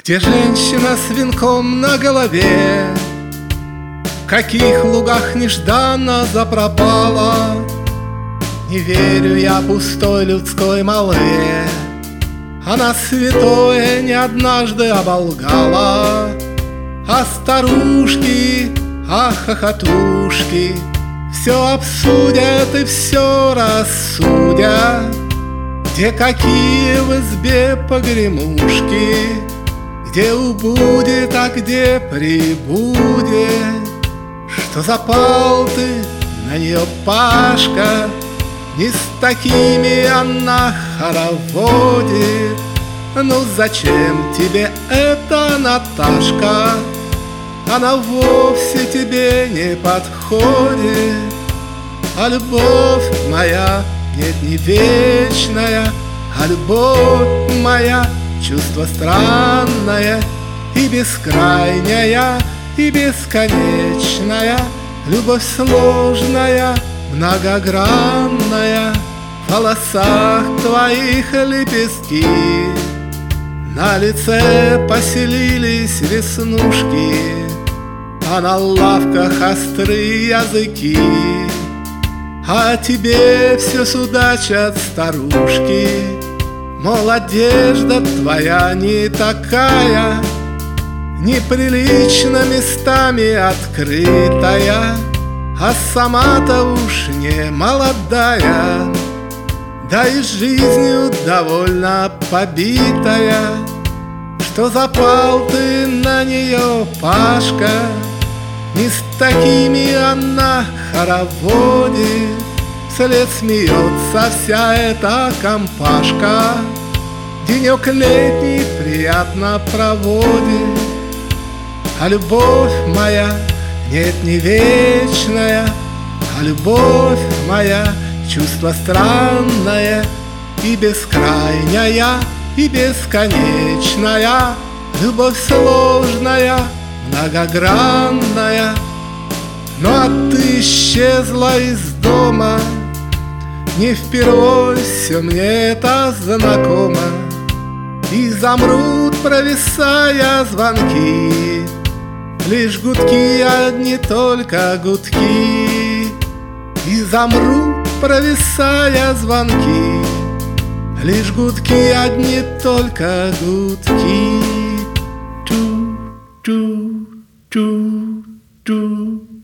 Где женщина с венком на голове, в каких лугах нежданно запропала. Не верю я пустой людской молве, она святое не однажды оболгала. А старушки, а хохотушки все обсудят и все рассудят. Где какие в избе погремушки, где убудет, а где прибудет. Что запал ты на нее, Пашка, не с такими она хороводит. Ну зачем тебе эта Наташка? Она вовсе тебе не подходит. А любовь моя, нет, не вечная, а любовь моя чувство странное и бескрайняя, и бесконечная. Любовь сложная, многогранная, в волосах твоих лепестки, на лице поселились веснушки, а на лавках острые языки. А тебе все судачат старушки, мол, одежда твоя не такая, неприлично местами открытая, а сама-то уж не молодая, да и жизнью довольно побитая. Что запал ты на нее, Пашка, не с такими она хороводит. Вслед смеется вся эта компашка, денек летний приятно проводит. А любовь моя, нет, не вечная, а любовь моя чувство странное и бескрайняя, и бесконечная. Любовь сложная, многогранная. Ну а ты исчезла из дома, не впервой все мне это знакомо. И замрут, провисая звонки, лишь гудки, одни только гудки. И замрут, провисая звонки, лишь гудки, одни только гудки. Ту-ту-ту-ту.